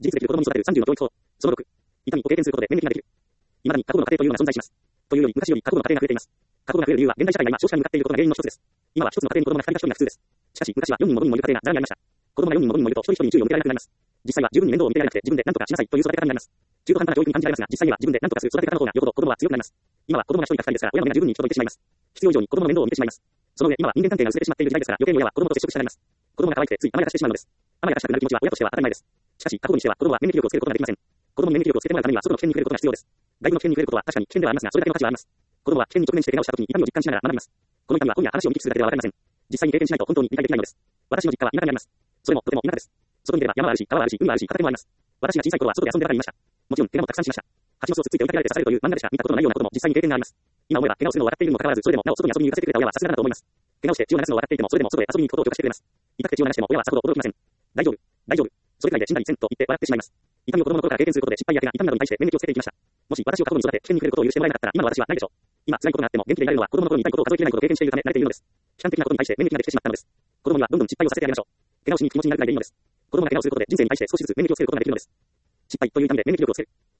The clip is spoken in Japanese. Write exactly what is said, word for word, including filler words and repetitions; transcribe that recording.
自立できる子供に育てるさんじゅうの教育法。そのろく、痛みを経験することで免疫ができる。未だに過保護の家庭というのが存在します。というより、昔より過保護の家庭が増えています。過保護が増える理由は、現代社会が今少子化に向かっていることが原因の一つです。今は一つの家庭に子供がふたりかひとりが普通です。しかし、昔はよにんもごにんもいる家庭がざらにありました。子供がよにんもごにんもいると一人一人に注意を向けられなくなります。実際は十分に面倒を見てやれなくて自分で何とかしなさいという育て方になります。中途半端な教育に感じられますが、実際には自分で何とかする育て方の方がよほど子供は強くなります。今は子供が一人か二人ですから、親の目が十分に行き届いてしまいます。必要以上に子供の面倒を見てしまいます。その上、今は人間関係が薄れてしまっている時代ですから、余計に親は子供と接触したがります。子供が可愛くてつい甘やかしてしまうのです。甘やかしたくなる気持ちは親としては当たり前です。しかし、過保護にしては子供は免疫力をつけることができません。子供の免疫力をつけてもらうためには外の危険に触れることが必要です。外部の危険に触れることは確かに危険ではありますが、それだけの価値はあります。子供は危険に直面して怪我をした時に痛みを実感しながら学びます。この痛みは本や話を見聞きするだけではわかりません。実際に経験しないと本当に理解できないのです。私の実家は田舎にあります。それもとても田舎です。外に出れば山はあるし、川はあるし、海はあるし、畑もあります。私が小さい頃は外で遊んでばかりいました。もちろん怪我もたくさんしました。蜂の巣をつついて追いかけられて刺されるという漫画でしか見たことのないようなことも実際に経験があります。今思えば怪我をするのを分かっているにもかかわらず、それでもなお外に遊びに行かせてくれた親はさすがだなと思います。怪我をして血を流すのを分かっていても、それでも外へ遊びに行くことを許可してくれます。痛くて血を流しても親はさほど驚きません。大丈夫、大丈夫。それくらいで死んだりせんと言って笑ってしまいます。痛みを子供の頃から経験することで失敗や怪我、痛みなどに対して免疫をつけていきました。もし私を過去に育て危険に触れることを許してもらえなかったら、今の私はないでしょう。今辛いことがあっても元気でいられるのは子供の頃に痛いことを数えきれないほど経験しているため慣れているのです。悲観的なことに対して免疫ができてしまったのです。子供にはどんどん失敗をさせてあげましょう。怪我をしに気持ちになるくらいでいいのです。子供が怪我をすることで人生に対して少しずつ免疫をつけることができるのです。失敗という痛みで免疫力をつける。